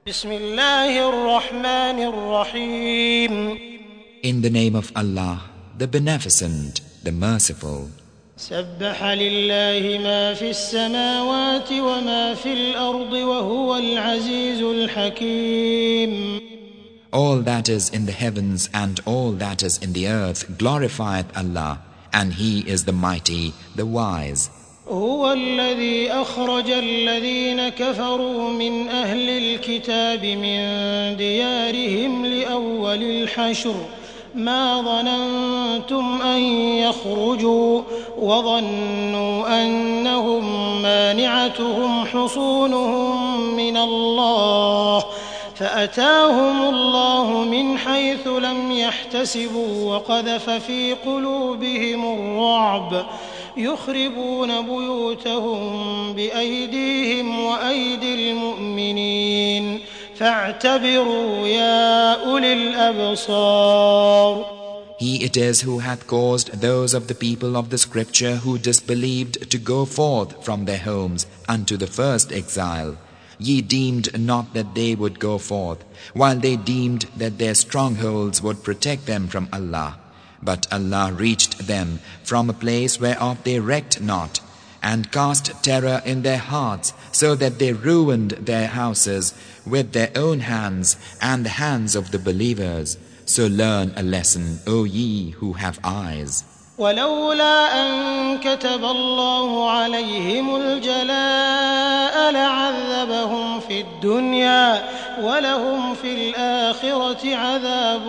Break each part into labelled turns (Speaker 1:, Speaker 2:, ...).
Speaker 1: بسم الله الرحمن الرحيم.
Speaker 2: In the name of Allah, the Beneficent, the Merciful.
Speaker 1: سبح لله ما في السماوات وما في الأرض وهو العزيز الحكيم.
Speaker 2: All that is in the heavens and all that is in the earth glorifieth Allah, and He is the Mighty, the Wise.
Speaker 1: هو الذي أخرج الذين كفروا من أهل الكتاب من ديارهم لأول الحشر ما ظننتم أن يخرجوا وظنوا أنهم مانعتهم حصونهم من الله فأتاهم الله من حيث لم يحتسبوا وقذف في قلوبهم الرعب يخربون بيوتهم بأيديهم وأيدي المؤمنين فاعتبروا يا أولي الأبصار.
Speaker 2: He it is who hath caused those of the people of the scripture who disbelieved to go forth from their homes unto the first exile. Ye deemed not that they would go forth, while they deemed that their strongholds would protect them from Allah. But Allah reached them from a place whereof they recked not, and cast terror in their hearts, so that they ruined their houses with their own hands and the hands of the believers. So learn a lesson, O ye who have eyes.
Speaker 1: ولولا أن كتب الله عليهم الجلاء لعذبهم في الدنيا ولهم في الآخرة عذاب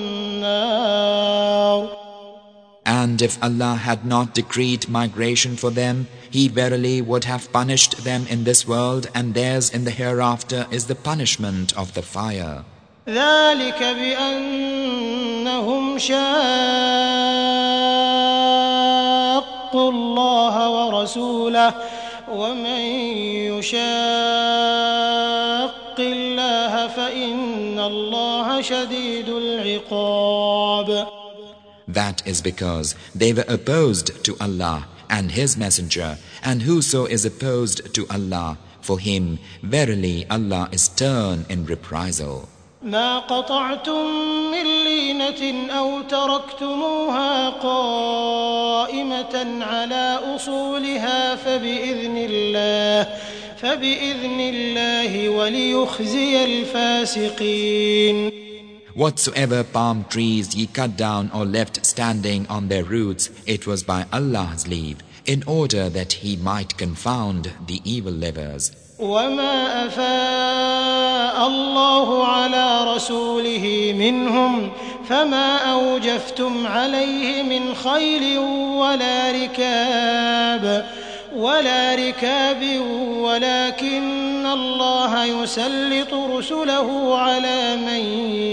Speaker 1: النار.
Speaker 2: And if Allah had not decreed migration for them, He verily would have punished them in this world, and theirs in the hereafter is the punishment of the fire.
Speaker 1: ذلك بأنهم شاقوا الله ورسوله ومن يشاق الله فإن الله شديد العقاب.
Speaker 2: That is because they were opposed to Allah and His Messenger, and whoso is opposed to Allah, for him verily Allah is stern in reprisal.
Speaker 1: ما قطعتم من لينة أو تركتموها قائمة على أصولها فبإذن الله وليخزي الفاسقين.
Speaker 2: Whatsoever palm trees ye cut down or left standing on their roots, it was by Allah's leave, in order that He might confound the evil livers.
Speaker 1: وما أفاء الله على رسوله منهم فما أوجفتم عليه من خيل ولا ركاب ولكن الله يسلط رسله على من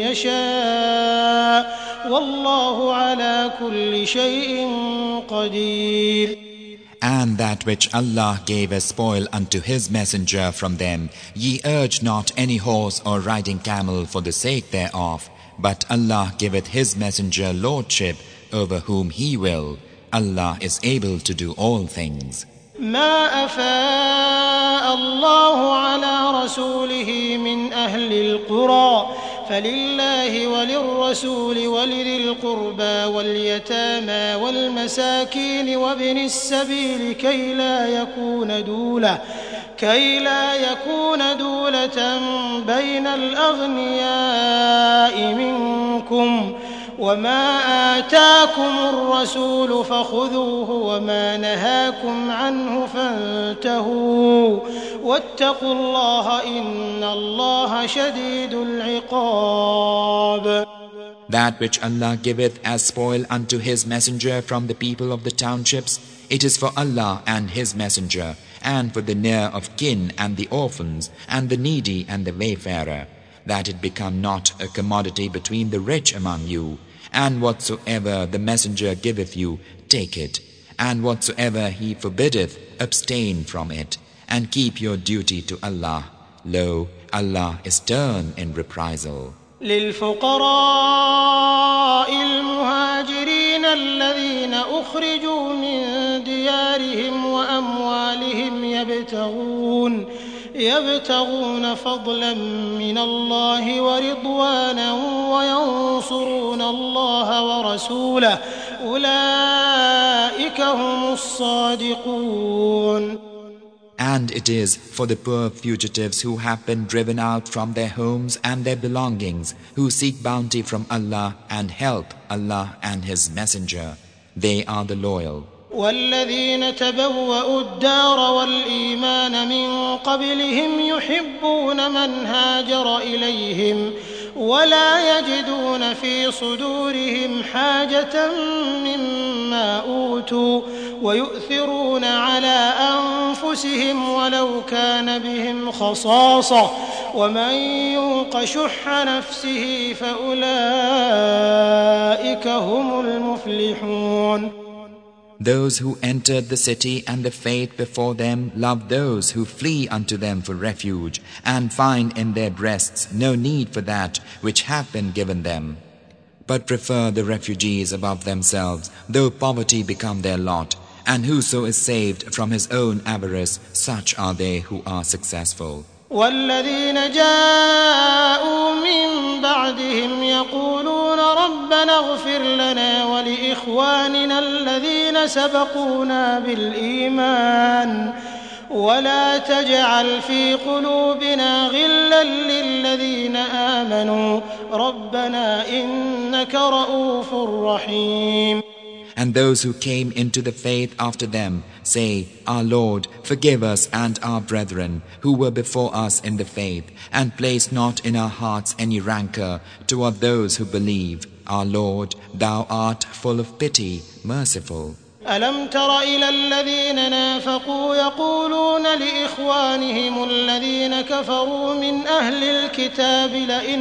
Speaker 1: يشاء والله على كل شيء قدير.
Speaker 2: And that which Allah gave as spoil unto His Messenger from them, ye urge not any horse or riding camel for the sake thereof, but Allah giveth His Messenger lordship over whom He will. Allah is able to do all things.
Speaker 1: ما أفاء الله على رسوله من أهل القرى فلله وللرسول ولذي القربى واليتامى والمساكين وابن السبيل كي لا يكون دولة بين الأغنياء منكم وما آتاكم الرسول فخذوه وما نهاكم عنه فانتهوا واتقوا الله إن الله شديد العقاب.
Speaker 2: That which Allah giveth as spoil unto His Messenger from the people of the townships, it is for Allah and His Messenger, and for the near of kin and the orphans, and the needy and the wayfarer, that it become not a commodity between the rich among you. And whatsoever the Messenger giveth you, take it, and whatsoever He forbiddeth, abstain from it, and keep your duty to Allah. Lo, Allah is stern in reprisal.
Speaker 1: للفقراء المهاجرين الذين أخرجوا من ديارهم وأموالهم يبتغون فضلا من الله ورضوانا وينصرون الله ورسوله أولئك هم الصادقون.
Speaker 2: And it is for the poor fugitives who have been driven out from their homes and their belongings, who seek bounty from Allah and help Allah and His Messenger. They are the loyal.
Speaker 1: والذين تبوأوا الدار والإيمان من قبلهم يحبون من هاجر إليهم ولا يجدون في صدورهم حاجة مما أوتوا ويؤثرون على أنفسهم ولو كان بهم خصاصة ومن يوق شح نفسه فأولئك هم المفلحون.
Speaker 2: Those who entered the city and the faith before them love those who flee unto them for refuge and find in their breasts no need for that which have been given them, but prefer the refugees above themselves, though poverty become their lot. And whoso is saved from his own avarice, such are they who are successful.
Speaker 1: والذين جاءوا من بعدهم يقولون ربنا اغفر لنا ولإخواننا الذين سبقونا بالإيمان ولا تجعل في قلوبنا غلا للذين آمنوا ربنا إنك رؤوف رحيم.
Speaker 2: And those who came into the faith after them say, Our Lord, forgive us and our brethren who were before us in the faith, and place not in our hearts any rancor toward those who believe. Our Lord, Thou art full of pity, merciful.
Speaker 1: ألم تر إلى الذين نافقوا يقولون لإخوانهم الذين كفروا من أهل الكتاب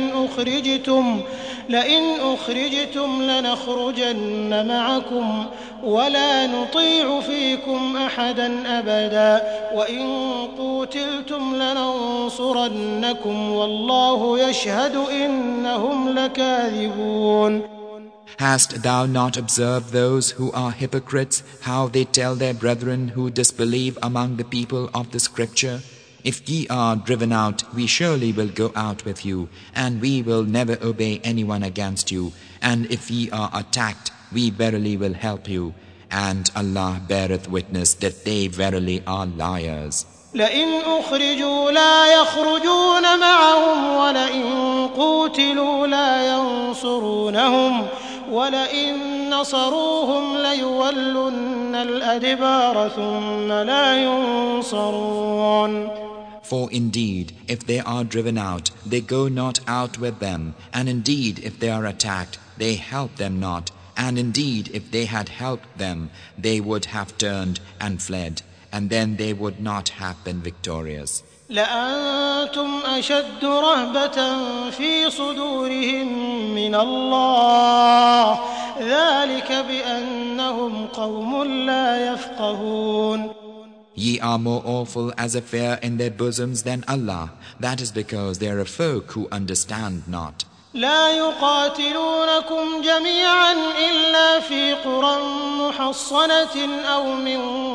Speaker 1: لئن أخرجتم لنخرجن معكم ولا نطيع فيكم أحدا أبدا وإن قوتلتم لننصرنكم والله يشهد إنهم لكاذبون.
Speaker 2: Hast thou not observed those who are hypocrites, how they tell their brethren who disbelieve among the people of the Scripture, If ye are driven out, we surely will go out with you, and we will never obey anyone against you. And if ye are attacked, we verily will help you. And Allah beareth witness that they verily are liars.
Speaker 1: لئن أخرجوا لا يخرجون معهم ولئن قوتلوا لا ينصرونهم ولئن نصروهم ليولن الأدبار ثم لا ينصرون.
Speaker 2: For indeed, if they are driven out, they go not out with them. And indeed, if they are attacked, they help them not. And indeed, if they had helped them, they would have turned and fled. And then they would not have been victorious.
Speaker 1: لأنتم أشد رهبة في صدورهم من الله ذلك بأنهم قوم لا يفقهون.
Speaker 2: Ye are more awful as a fear in their bosoms than Allah. That is because they are a folk who understand not.
Speaker 1: لا يقاتلونكم جميعا إلا في قرى محصنة أو من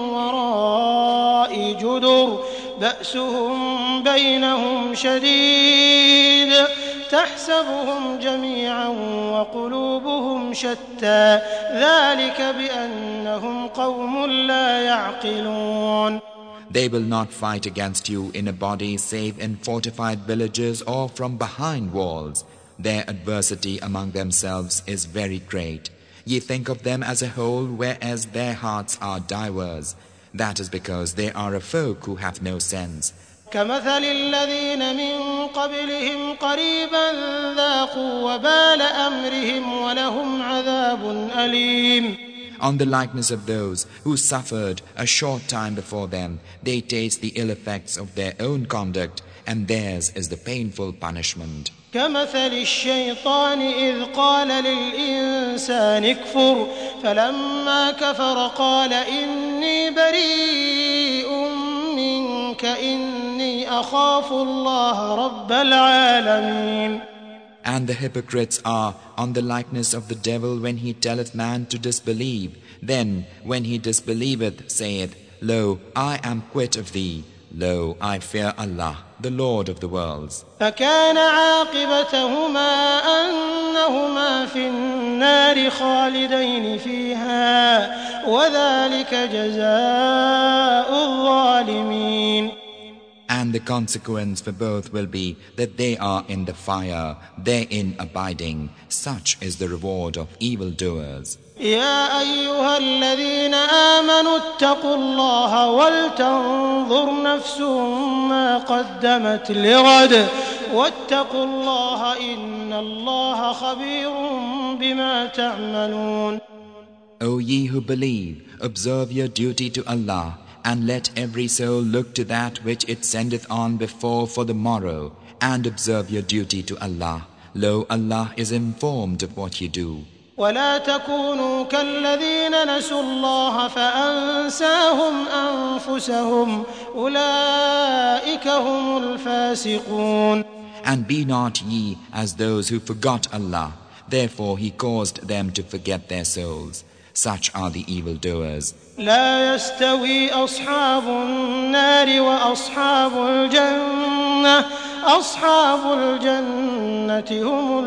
Speaker 1: وراء جدر بأسهم بينهم شديد تحسبهم جميعا وقلوبهم شتى ذلك بأنهم قوم لا يعقلون.
Speaker 2: They will not fight against you in a body save in fortified villages or from behind walls. Their adversity among themselves is very great. Ye think of them as a whole, whereas their hearts are diverse. That is because they are a folk who have no sense.
Speaker 1: كمثل الذين من قبلهم قريبا ذاقوا وبال أمرهم ولهم عذاب أليم.
Speaker 2: On the likeness of those who suffered a short time before them, they taste the ill effects of their own conduct, and theirs is the painful punishment.
Speaker 1: كمثل الشيطان إذ قال للإنسان اكفر فلما كفر قال إني بريء منك إني أخاف الله رب العالمين.
Speaker 2: And the hypocrites are on the likeness of the devil when he telleth man to disbelieve. Then, when he disbelieveth, saith, Lo, I am quit of thee. Lo, I fear Allah, the Lord of the worlds.
Speaker 1: فكان عاقبتهما أنهما في النار خالدين فيها وذلك جزاء الظالمين.
Speaker 2: And the consequence for both will be that they are in the fire, therein abiding. Such is the reward of evildoers.
Speaker 1: يا أيها الذين آمنوا اتقوا الله ولتنظر نفس ما قدمت لغد واتقوا الله إن الله خبير بما تعملون.
Speaker 2: O ye who believe, observe your duty to Allah, and let every soul look to that which it sendeth on before for the morrow, and observe your duty to Allah. Lo, Allah is informed of what you do.
Speaker 1: ولا تكونوا كالذين نسوا الله فأنساهم أنفسهم أولئك هم الفاسقون.
Speaker 2: And be not ye as those who forgot Allah, therefore He caused them to forget their souls. Such are the evildoers.
Speaker 1: لا يستوي أصحاب النار وأصحاب الجنة أصحاب الجنة هم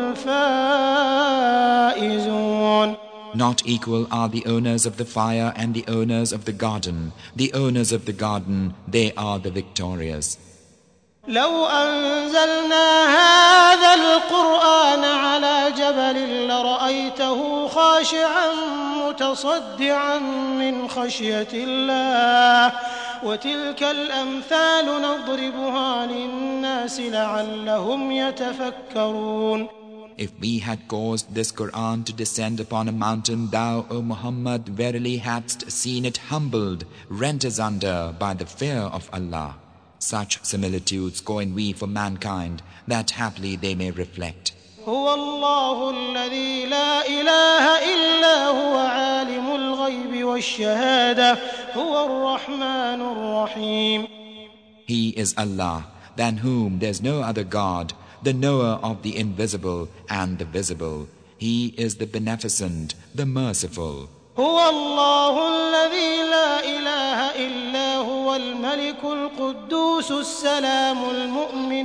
Speaker 1: الفائزون.
Speaker 2: Not equal are the owners of the fire and the owners of the garden. The owners of the garden, they are the victorious.
Speaker 1: لو أنزلنا هذا القرآن على جبل لرأيته خاشعا متصدعا من خشية الله وتلك الأمثال نضربها للناس لعلهم يتفكرون.
Speaker 2: If we had caused this Quran to descend upon a mountain, thou, O Muhammad, verily hadst seen it humbled, rent asunder by the fear of Allah. Such similitudes coin we for mankind, that haply they may reflect.
Speaker 1: هو الله الذي لا إله إلا هو عالم الغيب والشهادة هو الرحمن الرحيم.
Speaker 2: He is Allah, than whom there's no other God, the knower of the invisible and the visible. He is the beneficent, the merciful.
Speaker 1: هو الله الذي لا إله إلا هو الملك القدوس السلام المؤمن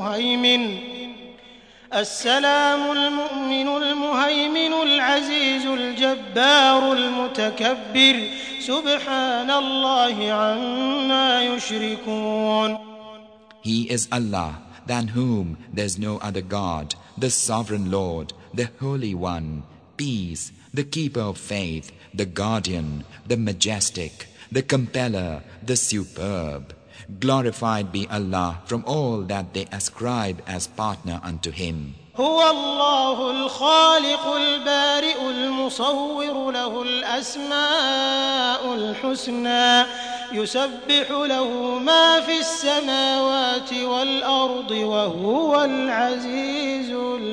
Speaker 1: المهيمن العزيز الجبار المتكبر سبحان الله عما يشركون.
Speaker 2: He is Allah, than whom there's no other God, the sovereign Lord, the Holy One, peace, the keeper of faith, the guardian, the majestic, the compeller, the superb. Glorified be Allah from all that they ascribe as partner unto Him.
Speaker 1: هو الله الخالق البارئ المصور له الأسماء الحسنى يسبح له ما في السماوات والأرض وهو العزيز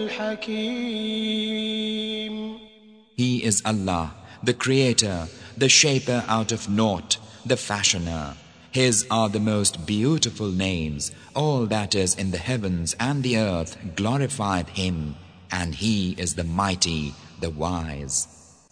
Speaker 1: الحكيم.
Speaker 2: He is Allah, the Creator, the Shaper out of naught, the Fashioner. His are the most beautiful names. All that is in the heavens and the earth glorified Him, and He is the Mighty, the Wise.